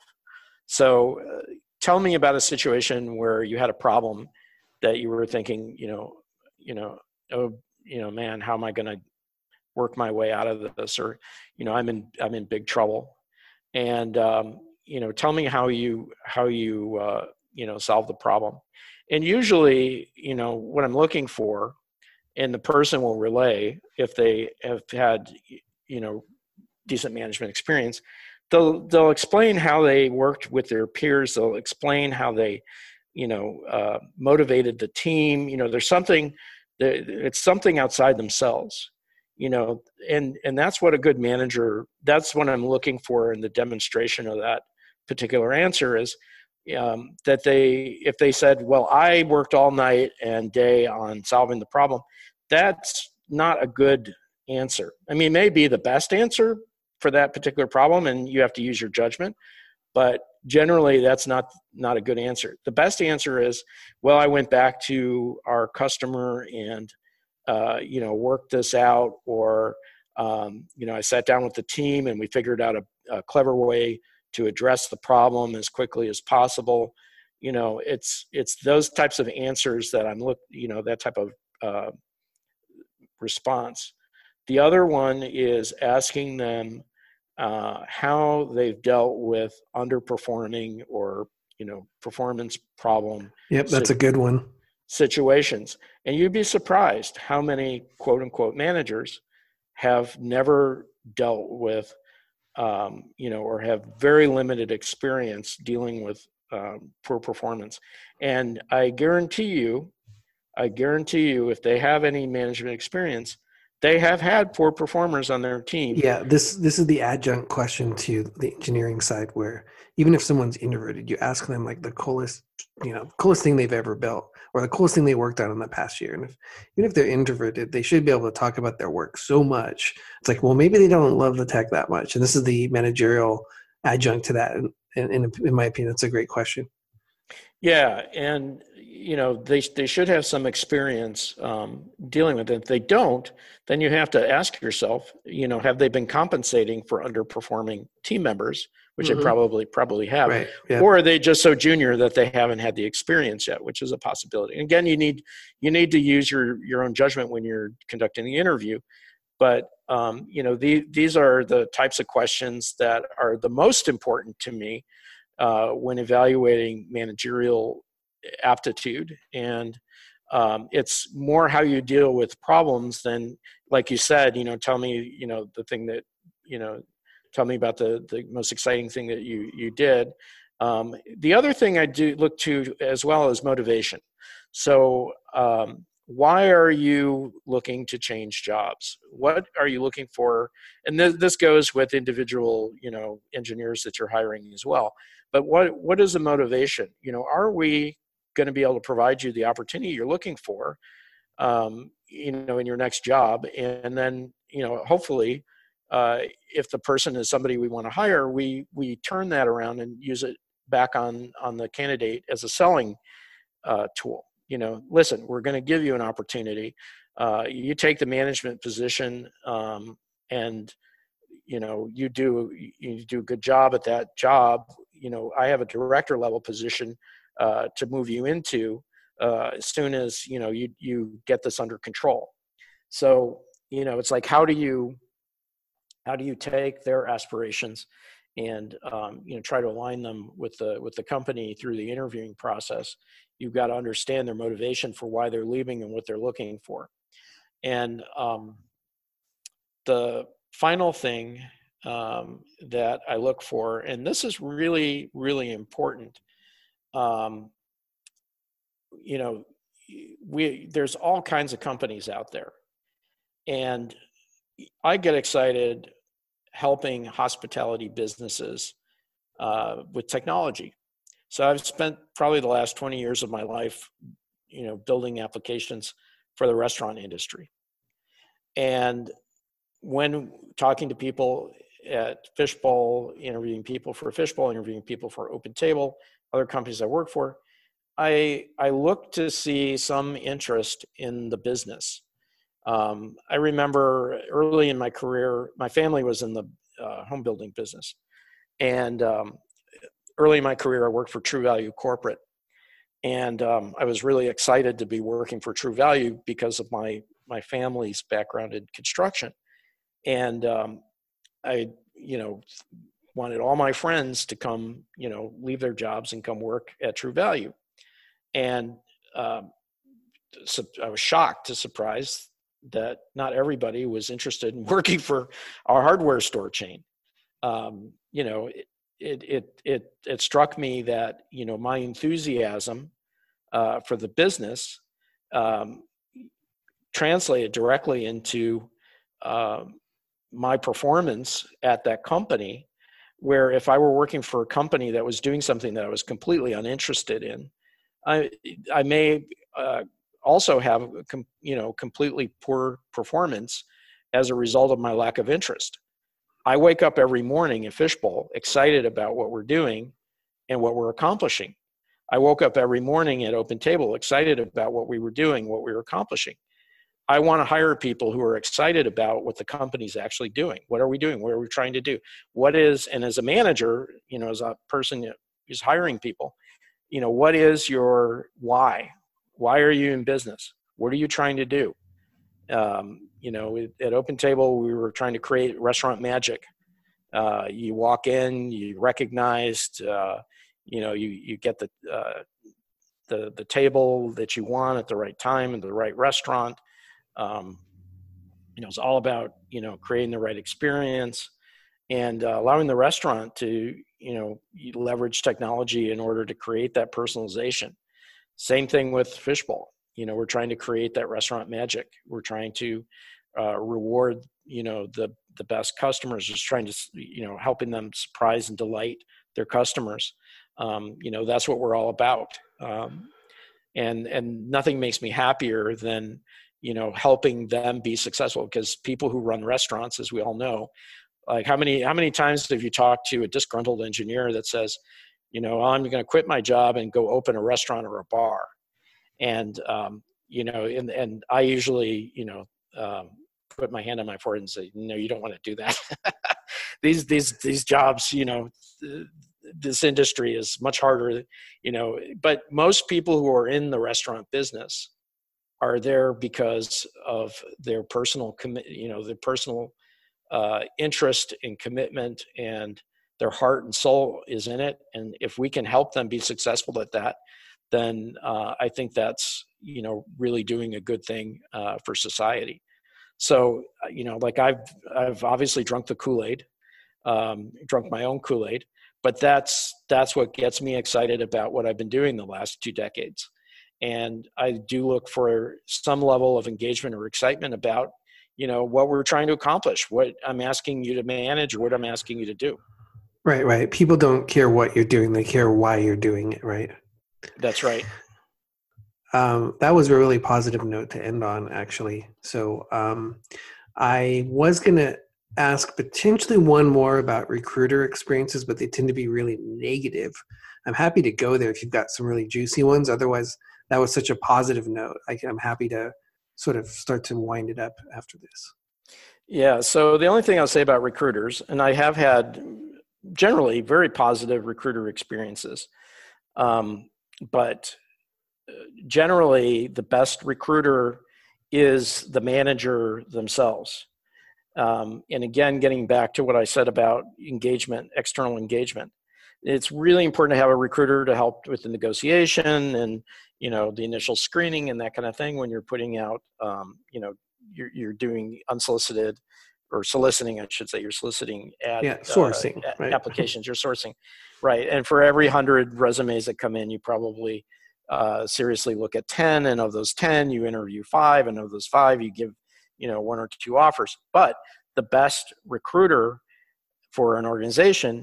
So uh, tell me about a situation where you had a problem that you were thinking, you know, you know, oh, you know, man, how am I going to work my way out of this? Or, you know, I'm in, I'm in big trouble. And, um, you know, tell me how you, how you, uh, you know, solve the problem. And usually, you know, what I'm looking for, and the person will relay if they have had, you know, decent management experience, they'll, they'll explain how they worked with their peers. They'll explain how they, you know, uh, motivated the team. You know, there's something, it's something outside themselves, you know, and, and that's what a good manager, that's what I'm looking for in the demonstration of that particular answer is um, that they, if they said, well, I worked all night and day on solving the problem, that's not a good answer. I mean, it may be the best answer for that particular problem and you have to use your judgment, but generally that's not, not a good answer. The best answer is, well, I went back to our customer and, uh, you know, worked this out, or, um, you know, I sat down with the team and we figured out a, a clever way to address the problem as quickly as possible. You know, it's, it's those types of answers that I'm look, you know, that type of uh, response. The other one is asking them uh, how they've dealt with underperforming or, you know, performance problem. Yep, that's a good one. Situations. And you'd be surprised how many quote unquote managers have never dealt with, um, you know, or have very limited experience dealing with um, poor performance. And I guarantee you, I guarantee you, if they have any management experience, they have had poor performers on their team. Yeah, this this is the adjunct question to the engineering side, where even if someone's introverted, you ask them like the coolest, you know, coolest thing they've ever built, or the coolest thing they worked on in the past year. And if even if they're introverted, they should be able to talk about their work so much. It's like, well, maybe they don't love the tech that much. And this is the managerial adjunct to that. And, and, and in my opinion, that's a great question. Yeah, and you know they they should have some experience um, dealing with it. If they don't, then you have to ask yourself, you know, have they been compensating for underperforming team members, which Mm-hmm. they probably probably have, right. Yeah. or are they just so junior that they haven't had the experience yet, which is a possibility. And again, you need you need to use your your own judgment when you're conducting the interview. But um, you know, the, these are the types of questions that are the most important to me uh, when evaluating managerial aptitude. And um, it's more how you deal with problems than, like you said, you know, tell me, you know, the thing that, you know, tell me about the, the most exciting thing that you, you did. Um, the other thing I do look to as well is motivation. So um, why are you looking to change jobs? What are you looking for? And th- this goes with individual, you know, engineers that you're hiring as well. But what what is the motivation? You know, are we going to be able to provide you the opportunity you're looking for, um, you know, in your next job? And then, you know, hopefully, uh, if the person is somebody we want to hire, we we turn that around and use it back on on the candidate as a selling uh, tool. You know, listen, we're going to give you an opportunity. Uh, you take the management position, um, and you know, you do you do a good job at that job. You know, I have a director level position uh, to move you into uh, as soon as you know you you get this under control. So you know, it's like how do you how do you take their aspirations and um, you know, try to align them with the with the company through the interviewing process. You've got to understand their motivation for why they're leaving and what they're looking for. And um, the final thing um, that I look for, and this is really, really important, um, you know, we there's all kinds of companies out there. And I get excited helping hospitality businesses uh, with technology. So I've spent probably the last twenty years of my life, you know, building applications for the restaurant industry. And when talking to people at Fishbowl, interviewing people for Fishbowl, interviewing people for Open Table, other companies I work for, I I look to see some interest in the business. Um, I remember early in my career, my family was in the uh, home building business. And um, early in my career, I worked for True Value Corporate. And um, I was really excited to be working for True Value because of my, my family's background in construction. And um, I, you know, wanted all my friends to come, you know, leave their jobs and come work at True Value. And um, so I was shocked to surprise that not everybody was interested in working for our hardware store chain. Um, you know, it, it, it, it, it struck me that, you know, my enthusiasm uh, for the business um, translated directly into um, my performance at that company, where if I were working for a company that was doing something that I was completely uninterested in, I, I may uh, also have, you know, completely poor performance as a result of my lack of interest. I wake up every morning at Fishbowl excited about what we're doing and what we're accomplishing. I woke up every morning at Open Table excited about what we were doing, what we were accomplishing. I want to hire people who are excited about what the company's actually doing. What are we doing? What are we trying to do? What is, and as a manager, you know, as a person who's hiring people, you know, what is your why? Why are you in business? What are you trying to do? Um, you know, at Open Table, we were trying to create restaurant magic. Uh, you walk in, you recognized, uh, you know, you you get the uh, the the table that you want at the right time in the right restaurant. Um, you know, it's all about, you know, creating the right experience and uh, allowing the restaurant to, you know, leverage technology in order to create that personalization. Same thing with Fishbowl. You know, we're trying to create that restaurant magic. We're trying to uh, reward, you know, the the best customers, just trying to, you know, helping them surprise and delight their customers. Um, you know, that's what we're all about. Um, and and nothing makes me happier than, you know, helping them be successful, because people who run restaurants, as we all know, like how many how many times have you talked to a disgruntled engineer that says, you know, I'm going to quit my job and go open a restaurant or a bar? And, um, you know, and, and I usually, you know, um, put my hand on my forehead and say, no, you don't want to do that. these these these jobs, you know, this industry is much harder, you know. But most people who are in the restaurant business are there because of their personal commit, you know, their personal uh, interest and commitment, and their heart and soul is in it. And if we can help them be successful at that, then uh, I think that's, you know, really doing a good thing uh, for society. So, you know, like I've, I've obviously drunk the Kool-Aid, um, drunk my own Kool-Aid, but that's, that's what gets me excited about what I've been doing the last two decades. And I do look for some level of engagement or excitement about, you know, what we're trying to accomplish, what I'm asking you to manage, or what I'm asking you to do. Right, right. People don't care what you're doing. They care why you're doing it, right? That's right. Um, that was a really positive note to end on, actually. So um, I was going to ask potentially one more about recruiter experiences, but they tend to be really negative. I'm happy to go there if you've got some really juicy ones. Otherwise, that was such a positive note. I, I'm happy to sort of start to wind it up after this. Yeah. So the only thing I'll say about recruiters, and I have had generally very positive recruiter experiences, um, but generally the best recruiter is the manager themselves. Um, and again, getting back to what I said about engagement, external engagement, it's really important to have a recruiter to help with the negotiation and, you know, the initial screening and that kind of thing when you're putting out, um, you know, you're, you're doing unsolicited or soliciting, I should say, you're soliciting ad, yeah, sourcing, uh, right. applications, you're sourcing, right? And for every hundred resumes that come in, you probably uh, seriously look at ten, and of those ten, you interview five, and of those five, you give, you know, one or two offers. But the best recruiter for an organization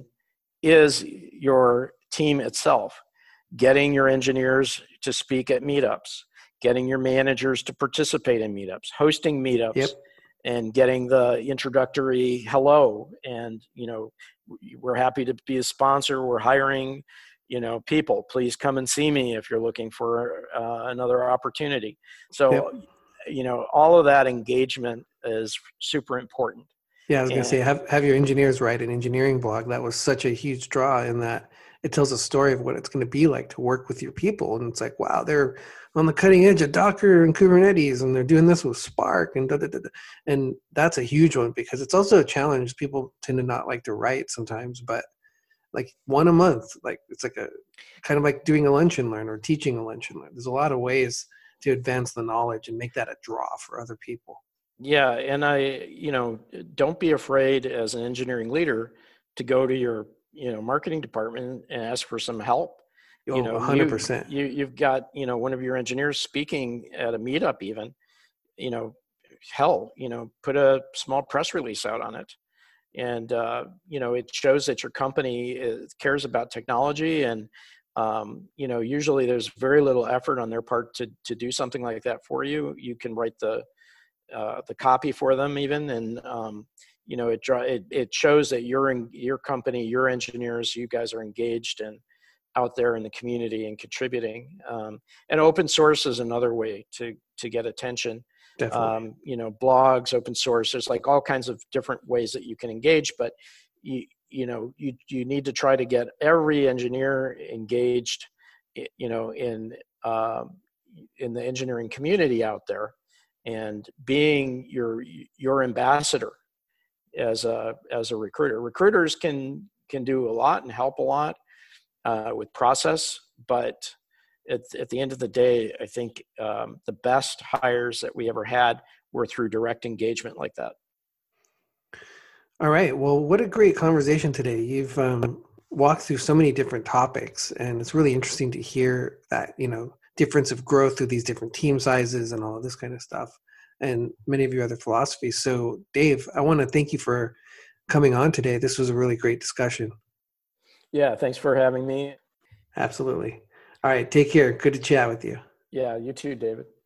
is your team itself, getting your engineers to speak at meetups, getting your managers to participate in meetups, hosting meetups, yep. and getting the introductory hello. And, you know, we're happy to be a sponsor. We're hiring, you know, people. Please come and see me if you're looking for uh, another opportunity. So, yep. you know, all of that engagement is super important. Yeah, I was going to say, have, have your engineers write an engineering blog. That was such a huge draw in that it tells a story of what it's going to be like to work with your people. And it's like, wow, they're on the cutting edge of Docker and Kubernetes, and they're doing this with Spark and da, da, da, da. And that's a huge one because it's also a challenge. People tend to not like to write sometimes, but like one a month, like it's like a kind of like doing a lunch and learn or teaching a lunch and learn. There's a lot of ways to advance the knowledge and make that a draw for other people. Yeah. And I, you know, don't be afraid as an engineering leader to go to your, you know, marketing department and ask for some help. Oh, you know, one hundred percent. You, you, you've got, you know, one of your engineers speaking at a meetup even, you know, hell, you know, put a small press release out on it. And, uh, you know, it shows that your company is, cares about technology. And, um, you know, usually there's very little effort on their part to, to do something like that for you. You can write the, uh, the copy for them even. And, um, you know, it, it, it shows that you're in your company, your engineers, you guys are engaged and out there in the community and contributing. Um, and open source is another way to, to get attention. Definitely. Um, you know, blogs, open source, there's like all kinds of different ways that you can engage, but you, you know, you, you need to try to get every engineer engaged, you know, in, um, in the engineering community out there, and being your, your ambassador as a, as a recruiter. Recruiters can, can do a lot and help a lot uh, with process, but At, at the end of the day, I think um, the best hires that we ever had were through direct engagement like that. All right. Well, what a great conversation today. You've um, walked through so many different topics, and it's really interesting to hear that, you know, difference of growth through these different team sizes and all of this kind of stuff, and many of your other philosophies. So, Dave, I want to thank you for coming on today. This was a really great discussion. Yeah. Thanks for having me. Absolutely. All right. Take care. Good to chat with you. Yeah. You too, David.